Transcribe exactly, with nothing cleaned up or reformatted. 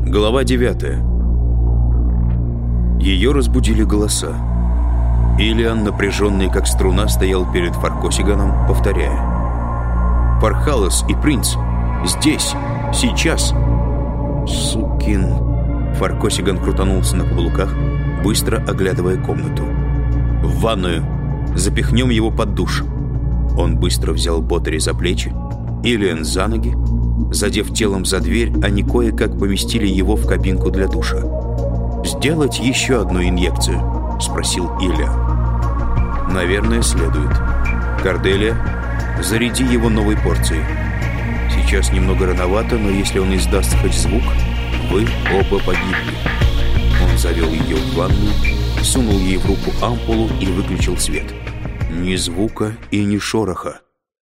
Глава девятая. Ее разбудили голоса. Иллиан, напряженный как струна, стоял перед Фаркосиганом, повторяя: «Пархалос и принц здесь, сейчас!» «Сукин!» Фаркосиган крутанулся на каблуках, быстро оглядывая комнату. «В ванную! Запихнем его под душ!» Он быстро взял Ботари за плечи, Иллиан за ноги. Задев телом за дверь, они кое-как поместили его в кабинку для душа. «Сделать еще одну инъекцию?» — спросил Иллиан. «Наверное, следует. Корделия, заряди его новой порцией. Сейчас немного рановато, но если он издаст хоть звук, вы оба погибли». Он завел ее в ванну, сунул ей в руку ампулу и выключил свет. Ни звука и ни шороха.